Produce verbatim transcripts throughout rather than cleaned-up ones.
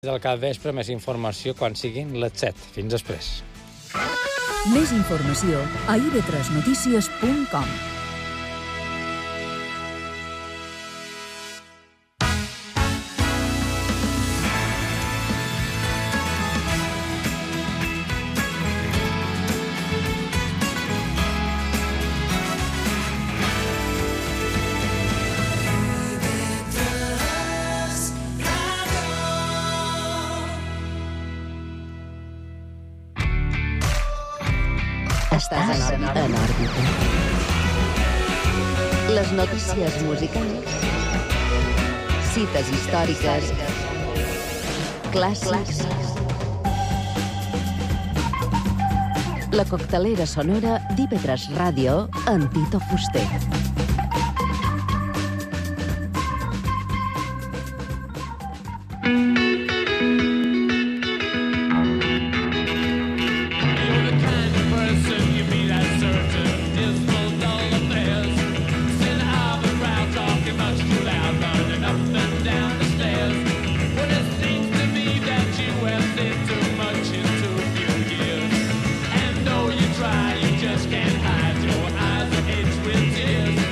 Del capvespre, més informació quan siguin les set. Fins després. Més informació a i ve tres notícies punt com. Estàs en òrbita. Les notícies musicals, cites històriques, clàssics, la coctelera sonora d'I ve tres Ràdio amb Tito Fuster. Try, you just can't hide your eyes and edge with tears.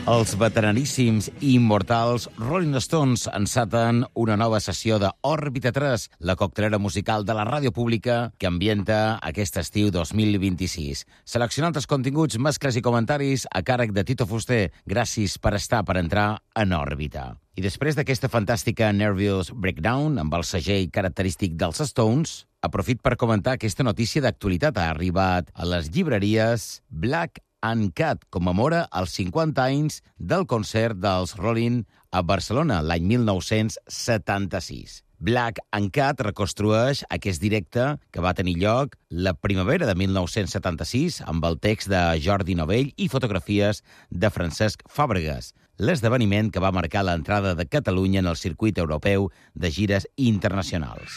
Els veteraníssims i immortals Rolling Stones enceten una nova sessió de Òrbita tres, la coctelera musical de la ràdio pública que ambienta aquest estiu dos mil vint-i-sis. Seleccionant els continguts, mescles i comentaris a càrrec de Tito Fuster. Gràcies per estar, per entrar en òrbita. I després d'aquesta fantàstica Nervous Breakdown, amb el segell característic dels Stones, aprofit per comentar aquesta notícia d'actualitat. Ha arribat a les llibreries. Black and Cat commemora els cinquanta anys del concert dels Rolling a Barcelona l'any mil nou-cents setanta-sis. Black and Cat reconstrueix aquest directe que va tenir lloc la primavera de mil nou-cents setanta-sis amb el text de Jordi Novell i fotografies de Francesc Fàbregas, l'esdeveniment que va marcar l'entrada de Catalunya en el circuit europeu de gires internacionals.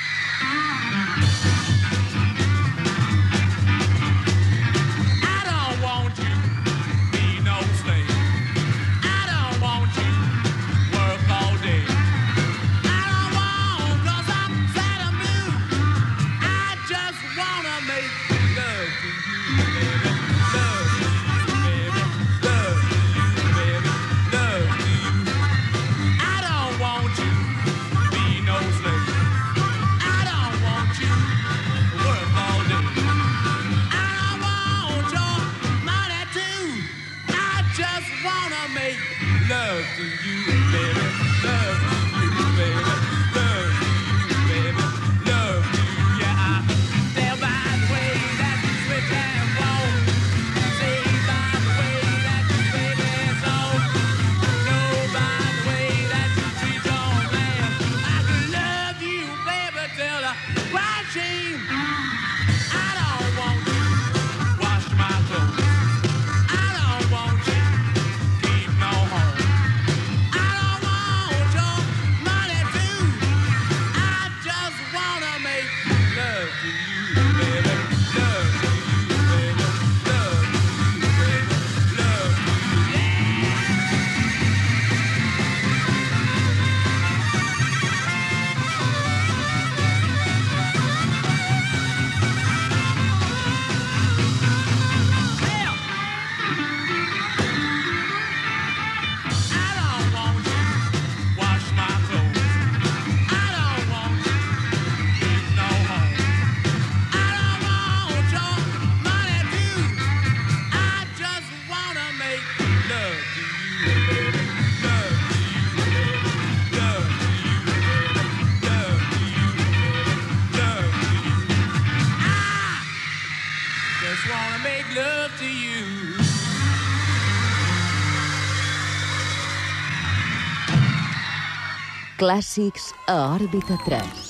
Clàssics a Òrbita tres.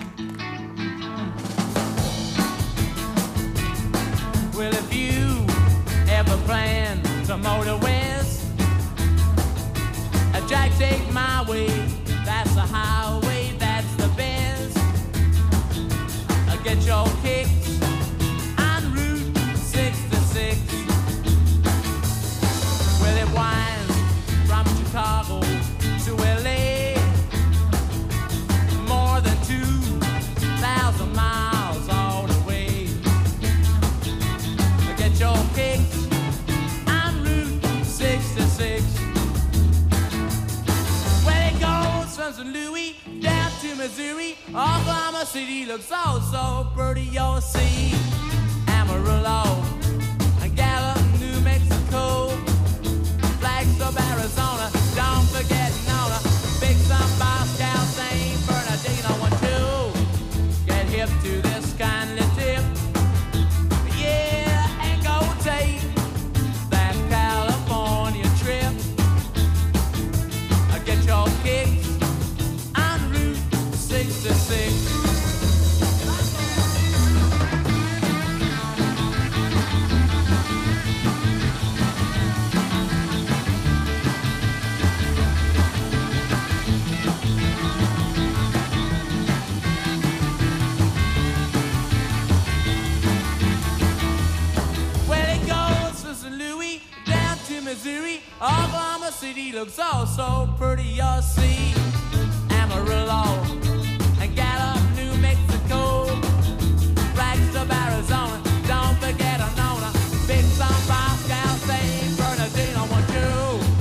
Well, if you ever plan to motor west, a Jack, take my way. That's the highway, that's the best. I'll get your kicks on Route sixty-six. Well, it winds from Chicago to L A. Miles all the way. Get your kicks on Route sixty-six. Well, it goes from Saint Louis down to Missouri. Oklahoma City looks so, so pretty. You'll see Amarillo and Gallup, New Mexico, Flagstaff, Arizona. Don't forget Nona, Big Sun, Moscow, Saint Bernardino. One, two. Hip to this kindly tip, yeah, and go take that California trip. I get your kicks on Route sixty-six. Missouri, Oklahoma City looks all so pretty. You'll see Amarillo and Gallup, New Mexico, Flagstaff, Arizona. Don't forget Nona, Big Sun, Moscow, Saint Bernardino. One, two.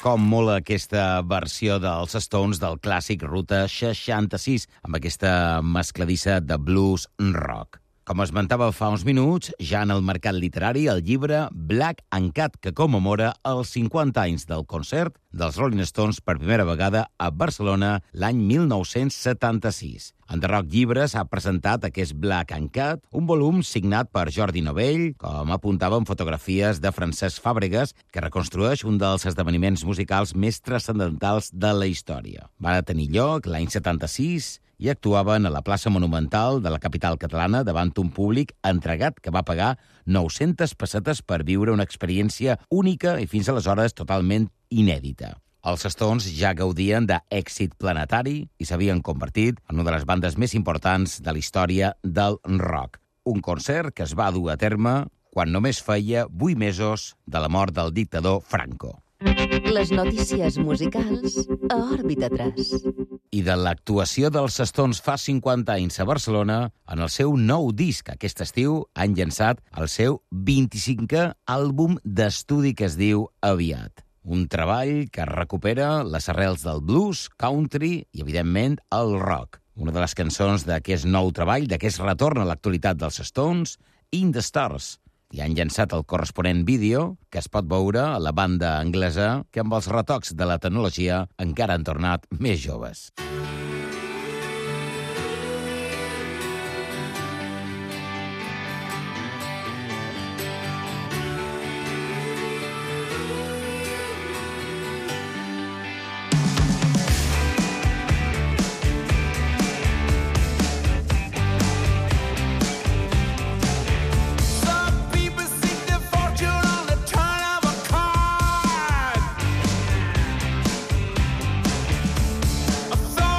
Com mola aquesta versió dels Stones del clàssic Ruta seixanta-sis, amb aquesta mescladissa de blues rock. Com esmentava fa uns minuts, ja en el mercat literari, el llibre Black and Cat, que commemora els cinquanta anys del concert dels Rolling Stones per primera vegada a Barcelona l'any mil nou-cents setanta-sis. En The Rock Llibres ha presentat aquest Black and Cat, un volum signat per Jordi Novell, com apuntava en fotografies de Francesc Fàbregas, que reconstrueix un dels esdeveniments musicals més transcendentals de la història. Va tenir lloc l'any setanta-sis i actuaven a la plaça Monumental de la capital catalana davant un públic entregat que va pagar nou-centes pessetes per viure una experiència única i fins aleshores totalment inèdita. Els Stones ja gaudien d'èxit planetari i s'havien convertit en una de les bandes més importants de la història del rock. Un concert que es va dur a terme quan només feia vuit mesos de la mort del dictador Franco. Les notícies musicals a Òrbita tres. I de l'actuació dels Stones fa cinquanta anys a Barcelona, en el seu nou disc aquest estiu han llançat el seu vint-i-cinquè àlbum d'estudi que es diu Aviat. Un treball que recupera les arrels del blues, country i, evidentment, el rock. Una de les cançons d'aquest nou treball, d'aquest retorn a l'actualitat dels Stones, In the Stars. I han llançat el corresponent vídeo, que es pot veure a la banda anglesa, que amb els retocs de la tecnologia encara han tornat més joves. I thought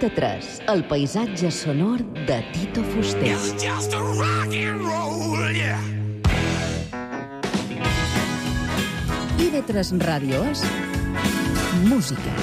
Òrbita tres, el paisatge sonor de Tito Fuster. I ve tres Ràdio és música.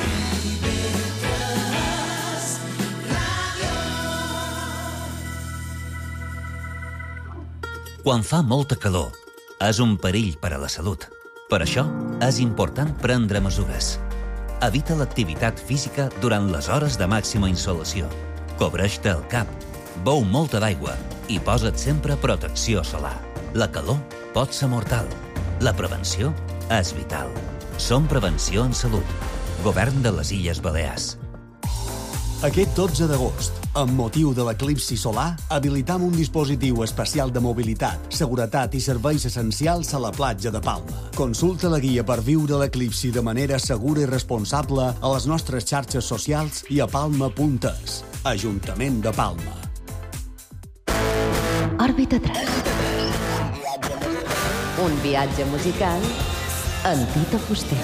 Quan fa molta calor, és un perill per a la salut. Per això, és important prendre mesures. Evita l'activitat física durant les hores de màxima insolació. Cobreix-te el cap, beu molta d'aigua i posa't sempre protecció solar. La calor pot ser mortal. La prevenció és vital. Som Prevenció en Salut. Govern de les Illes Balears. Aquest dotze d'agost, amb motiu de l'eclipsi solar, habilitam un dispositiu especial de mobilitat, seguretat i serveis essencials a la platja de Palma. Consulta la guia per viure l'eclipsi de manera segura i responsable a les nostres xarxes socials i a palma punt es. Ajuntament de Palma. Òrbita tres. Un viatge musical en Tito Fuster.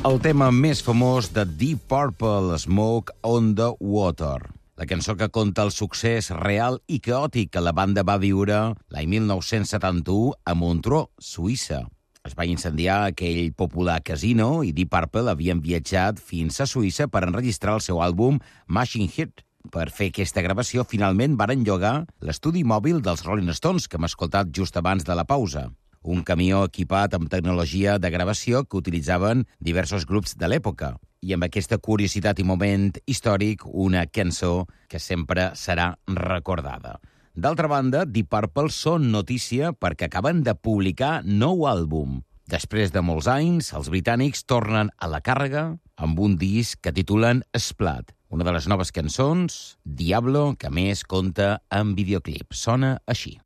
El tema més famós de Deep Purple, Smoke on the Water. La cançó que conta el succés real i caòtic que la banda va viure l'any mil nou-cents setanta-u a Montreux, Suïssa. Es va incendiar aquell popular casino i Deep Purple havien viatjat fins a Suïssa per enregistrar el seu àlbum Machine Head. Per fer aquesta gravació, finalment varen llogar l'estudi mòbil dels Rolling Stones, que hem escoltat just abans de la pausa. Un camió equipat amb tecnologia de gravació que utilitzaven diversos grups de l'època. I amb aquesta curiositat i moment històric, una cançó que sempre serà recordada. D'altra banda, Deep Purple són notícia perquè acaben de publicar nou àlbum. Després de molts anys, els britànics tornen a la càrrega amb un disc que titulen Splat. Una de les noves cançons, Diablo, que a més compta amb videoclip. Sona així.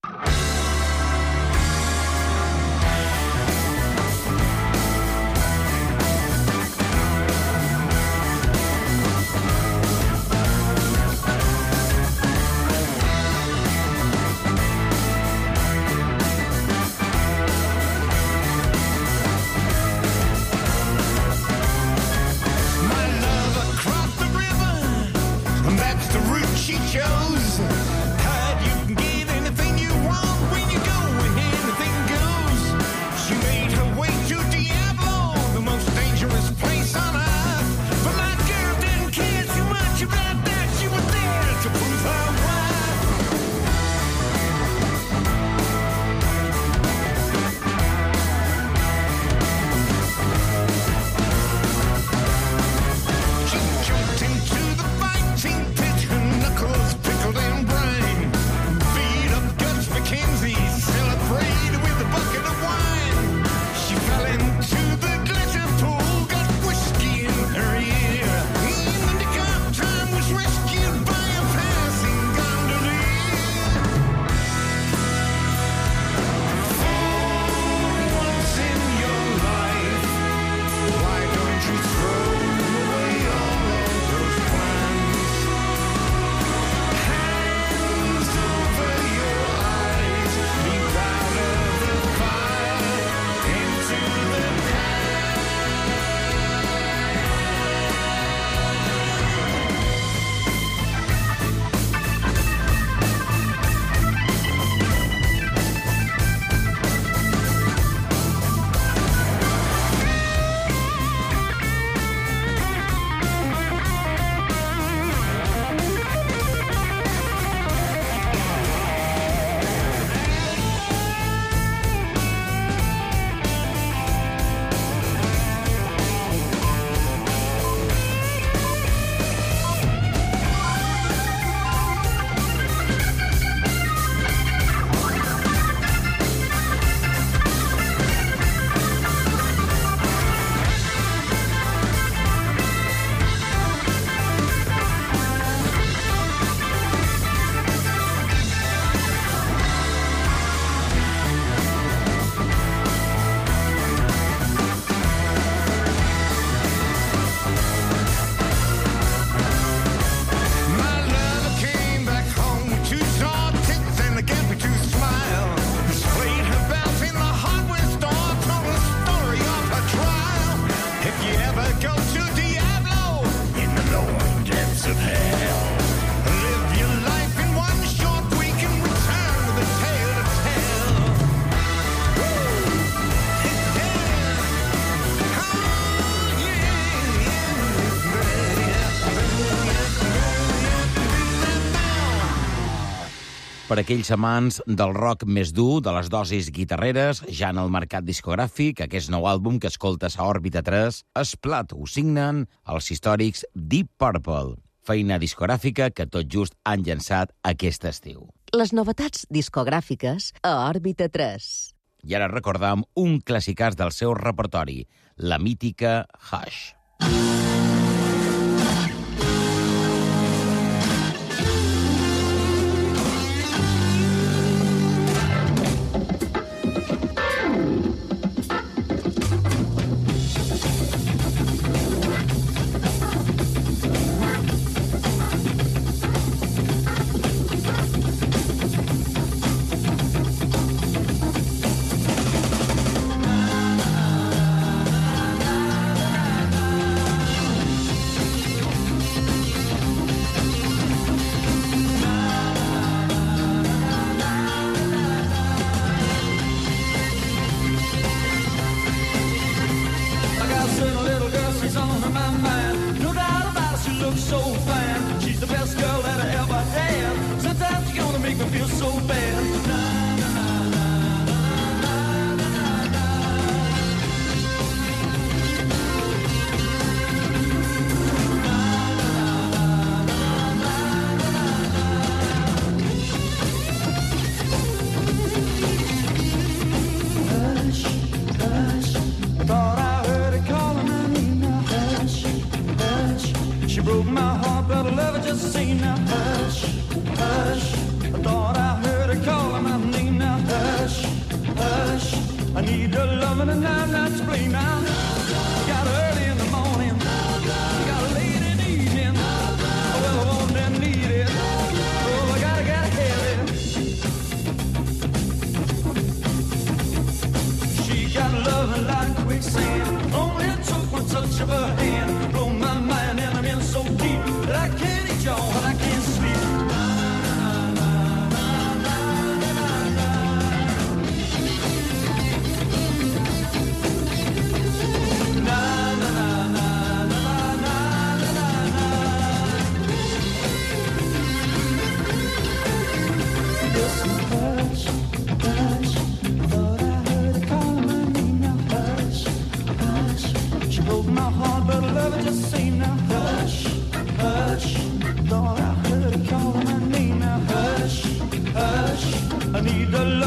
Per aquells amants del rock més dur, de les dosis guitarreres, ja en el mercat discogràfic, aquest nou àlbum que escoltes a Òrbita tres, Splat, ho signen els històrics Deep Purple. Feina discogràfica que tot just han llançat aquest estiu. Les novetats discogràfiques a Òrbita tres. I ara recordam un clàssicàs del seu repertori, la mítica Hush.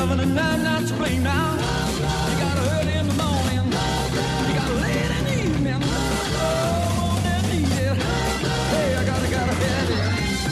loving and I'm not to blame now. You got her early in the morning, you got her late in the evening. Oh, won't that need it? Hey, I gotta, gotta have it.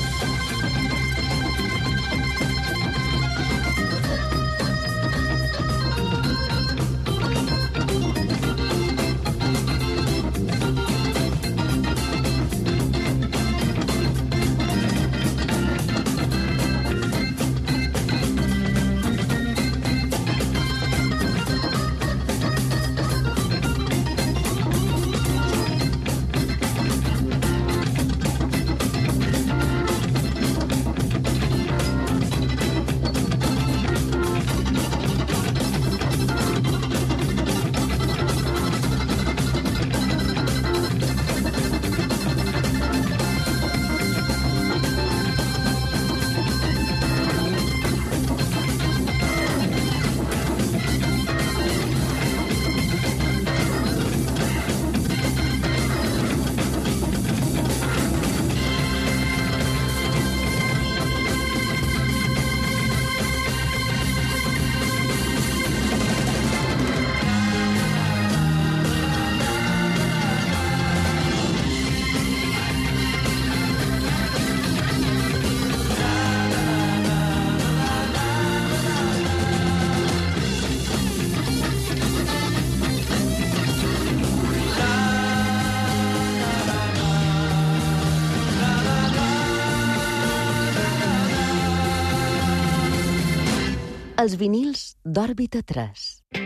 Els vinils d'Òrbita tres.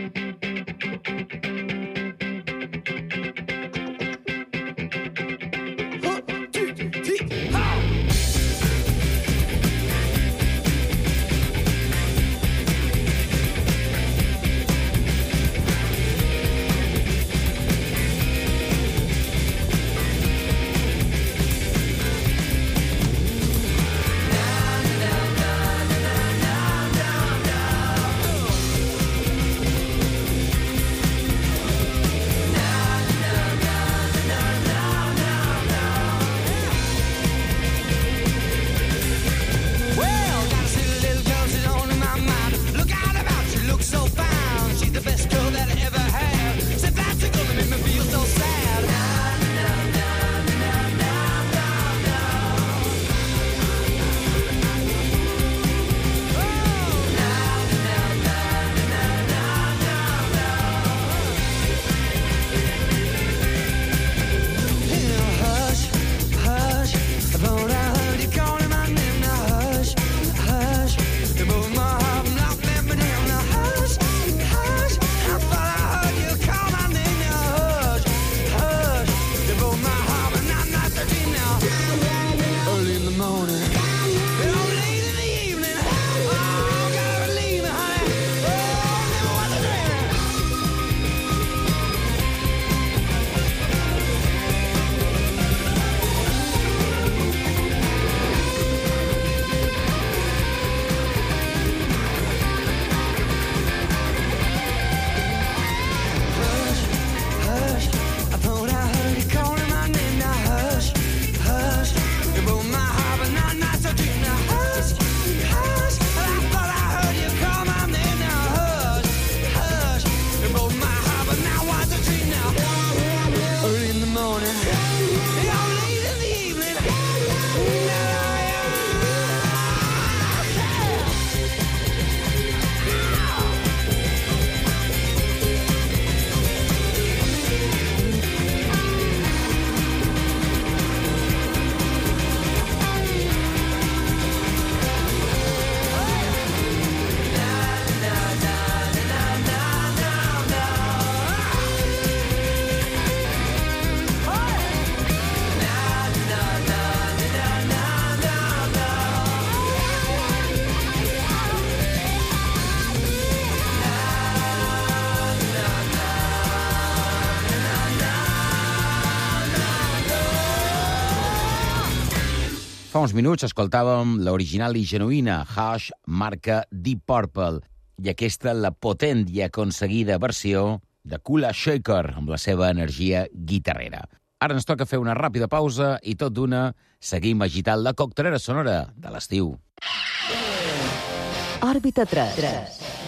Fa uns minuts escoltàvem l'original i genuïna Hush, marca Deep Purple, i aquesta la potent i aconseguida versió de Kula Shaker, amb la seva energia guitarrera. Ara ens toca fer una ràpida pausa i tot d'una seguim agitant la coctelera sonora de l'estiu. Òrbita tres.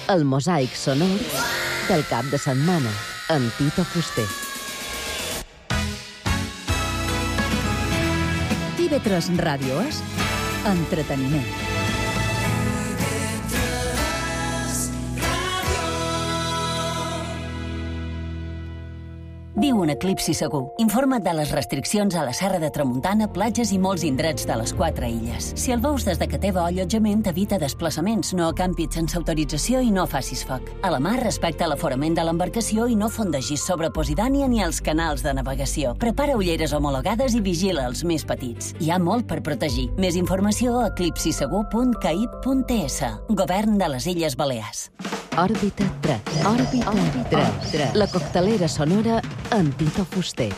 El mosaic sonor del cap de setmana, amb Tito Fuster. T V tres Ràdio és entreteniment. Viu un eclipsi segur. Informa't de les restriccions a la Serra de Tramuntana, platges i molts indrets de les quatre illes. Si el veus des de que teva allotjament, evita desplaçaments, no acampis sense autorització i no facis foc. A la mar, respecta l'aforament de l'embarcació i no fondegis sobre Posidònia ni els canals de navegació. Prepara ulleres homologades i vigila els més petits. Hi ha molt per protegir. Més informació a eclipsisegur punt caib punt es. Govern de les Illes Balears. Òrbita tres. Òrbita tres. La coctelera sonora amb Tito Fuster.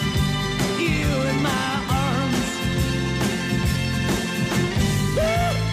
Woo!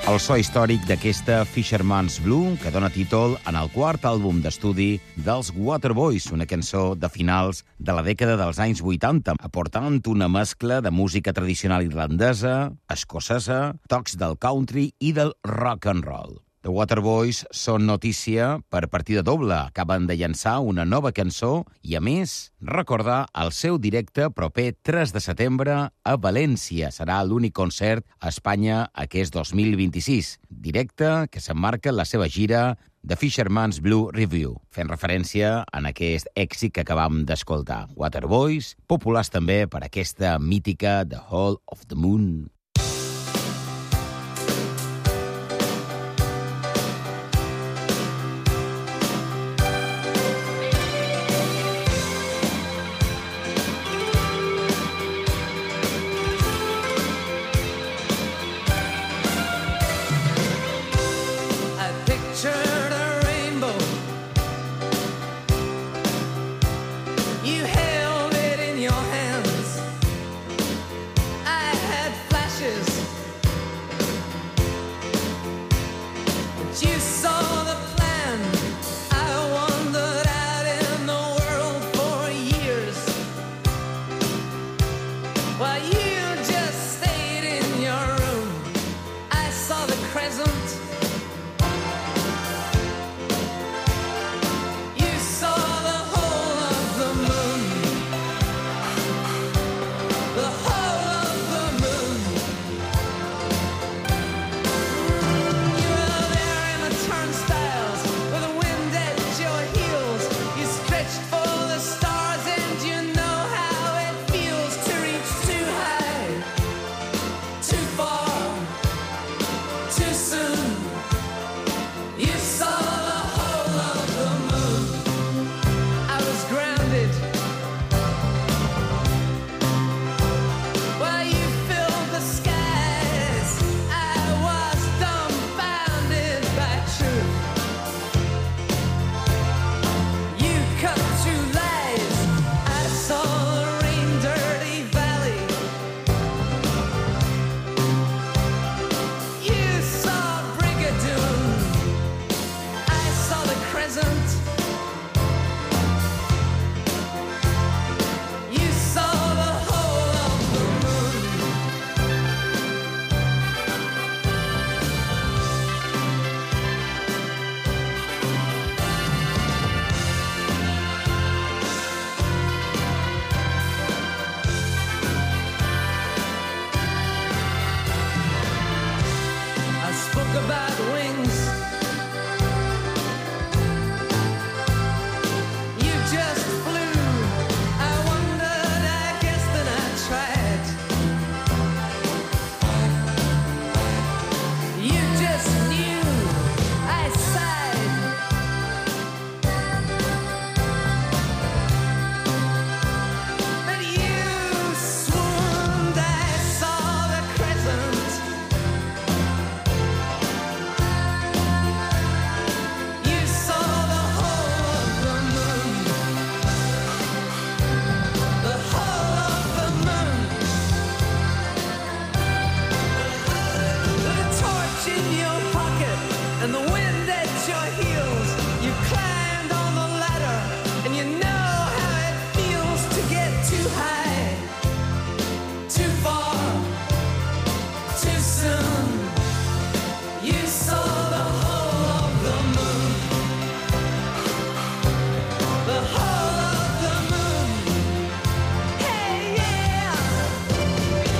El so històric d'aquesta Fisherman's Blue, que dona títol en el quart àlbum d'estudi dels Waterboys, una cançó de finals de la dècada dels anys vuitanta, aportant una mescla de música tradicional irlandesa, escocesa, tocs del country i del rock and roll. The Waterboys són notícia per partida doble. Acaben de llançar una nova cançó i, a més, recordar el seu directe proper tres de setembre a València. Serà l'únic concert a Espanya aquest dos mil vint-i-sis. Directe que s'emmarca en la seva gira The Fisherman's Blue Review, fent referència en aquest èxit que acabam d'escoltar. Waterboys, populars també per aquesta mítica The Hall of the Moon.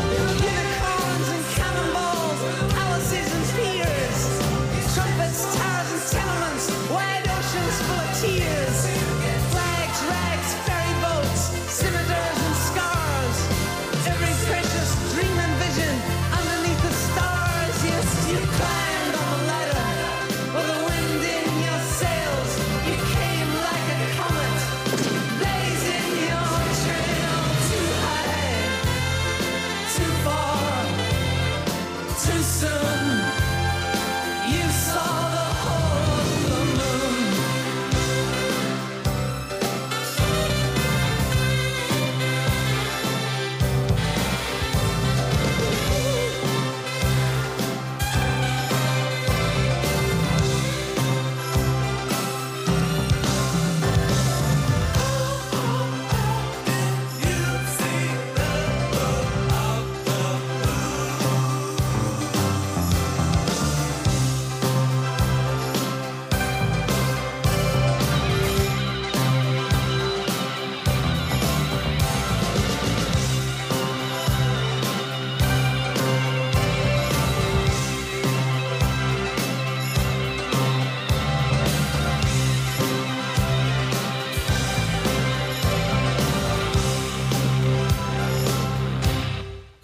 Trumpets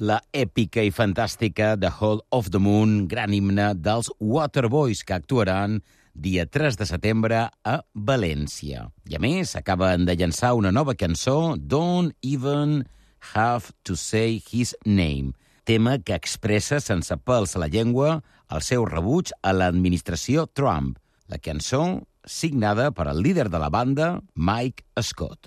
la èpica i fantàstica The Hall of the Moon, gran himne dels Waterboys, que actuaran dia tres de setembre a València. I a més, acaben de llançar una nova cançó, Don't Even Have to Say His Name, tema que expressa sense pèls a la llengua el seu rebuig a l'administració Trump. La cançó signada per al líder de la banda, Mike Scott.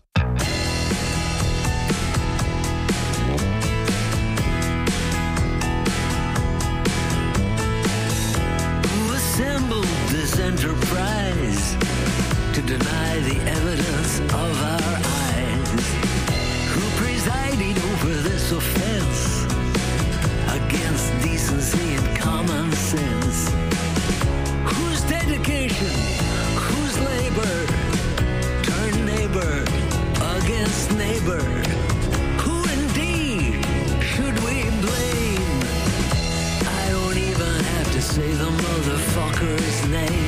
Enterprise to deny the evidence of our eyes. Who presided over this offense against decency and common sense? Whose dedication, whose labor turned neighbor against neighbor? Who indeed should we blame? I don't even have to say the motherfucker's name.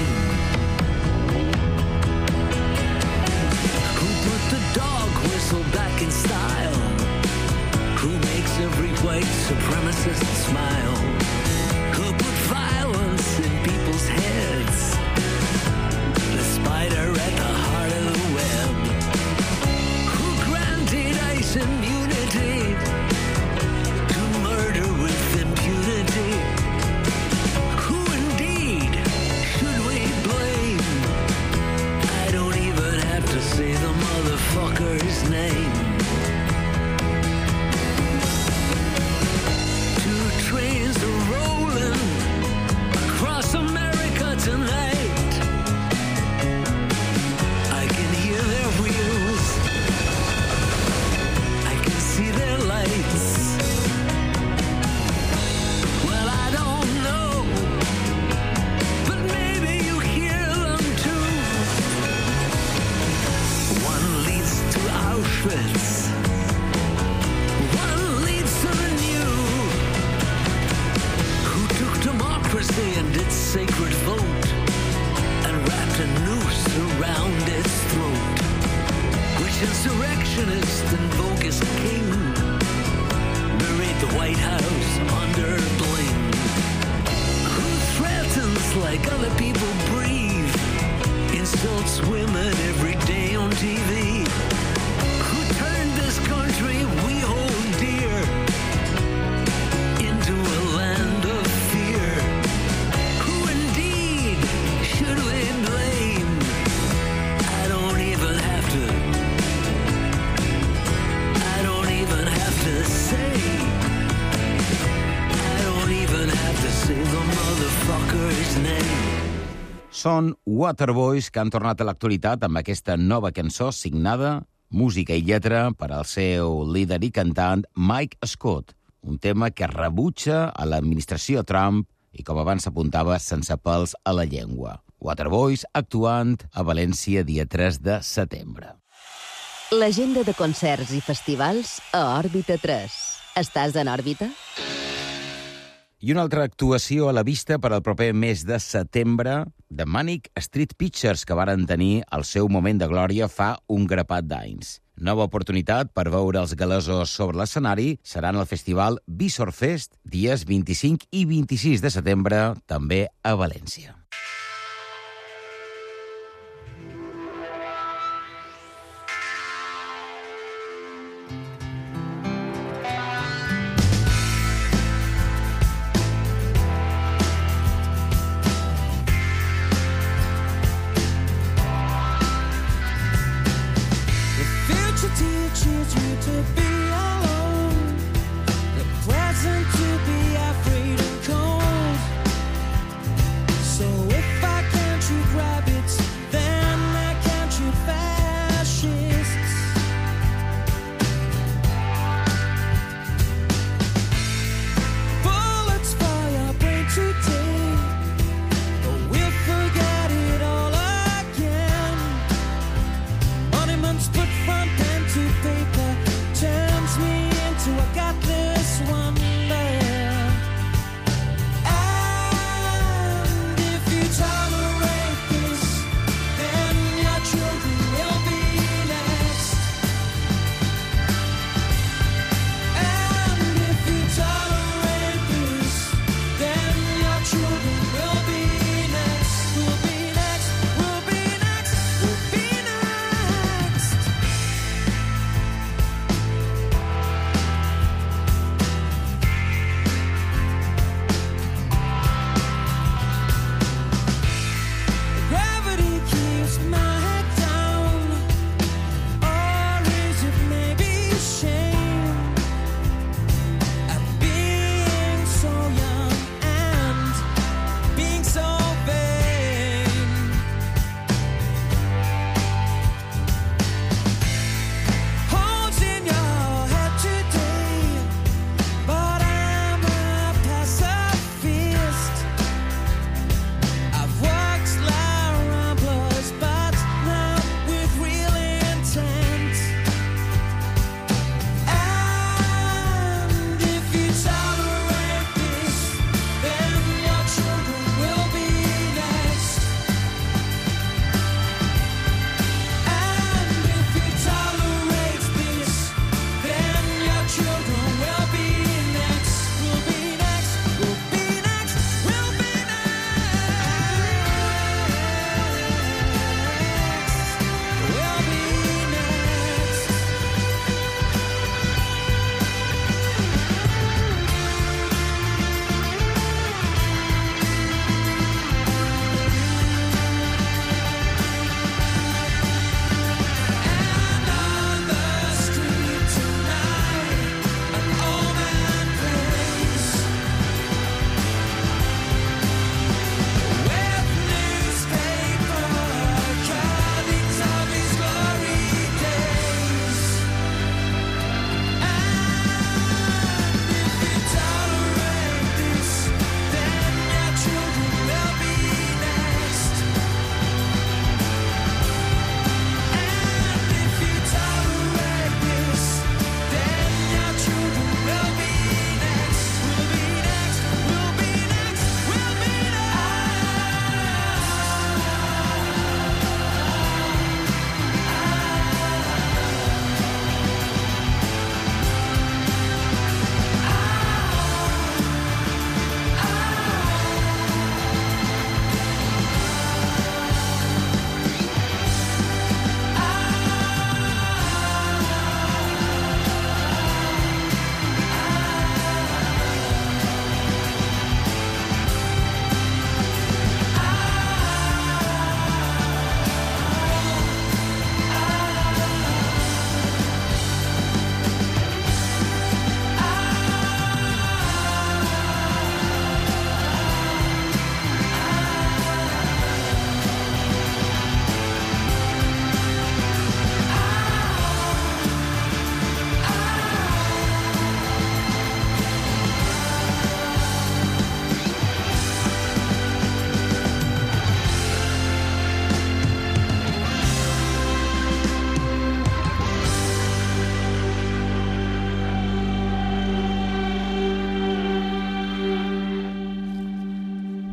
Back in style, who makes every white supremacist smile, who put violence in people's heads, the spider at the heart of the web, who granted ICE immunity to murder with impunity. Who indeed should we blame? I don't even have to say the motherfucker's name. Two trains are rolling across America tonight. I can hear their wheels, I can see their lights. Well, I don't know, but maybe you hear them too. One leads to Auschwitz, one leads to the new. Who took democracy and its sacred vote and wrapped a noose around its throat? Which insurrectionist and bogus king buried the White House under bling? Who threatens like other people breathe, insults women every day on T V? Who turned this country we hold dear into a land of fear? Who indeed should we blame? I don't even have to, I don't even have to say, I don't even have to say the motherfucker's name. Són Waterboys, que han tornat a l'actualitat amb aquesta nova cançó signada, música i lletra, per al seu líder i cantant Mike Scott, un tema que rebutja a l'administració Trump i, com abans s'apuntava, sense pèls a la llengua. Waterboys actuant a València dia tres de setembre. L'agenda de concerts i festivals a Òrbita tres. Estàs en òrbita? I una altra actuació a la vista per al proper mes de setembre, de Manic Street Pictures, que varen tenir el seu moment de glòria fa un grapat d'anys. Nova oportunitat per veure els galesos sobre l'escenari serà en el festival Visor Fest, dies vint-i-cinc i vint-i-sis de setembre, també a València. Teaches you to be alone, the present to be afraid and cold. So if I can't shoot rabbits, then I can't shoot fascists. Bullets fly our brain today, but we'll forget it all again. Monuments put front to paper turns me into a godless wonder.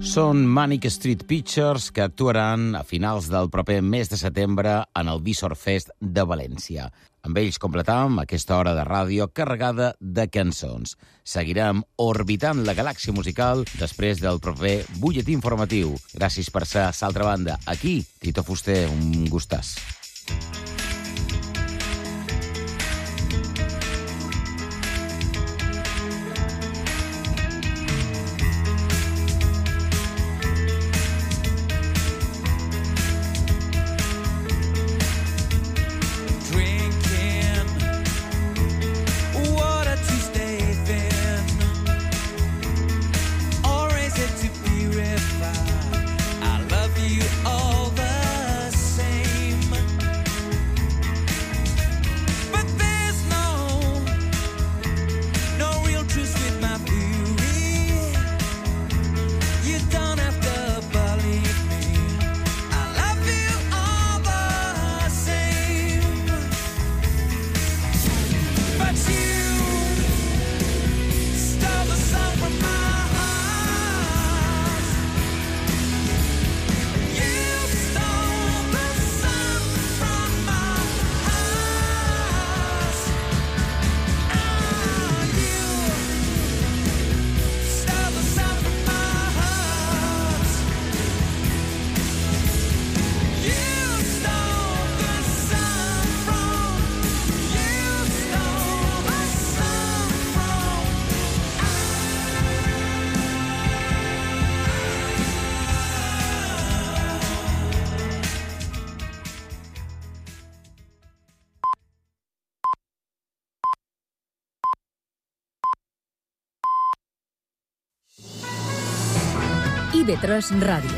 Són Manic Street Pictures, que actuaran a finals del proper mes de setembre en el Visor Fest de València. Amb ells completam aquesta hora de ràdio carregada de cançons. Seguirem orbitant la galàxia musical després del proper butlletí informatiu. Gràcies per ser a l'altra banda. Aquí, Tito Fuster, un gustàs. I V tres Ràdio.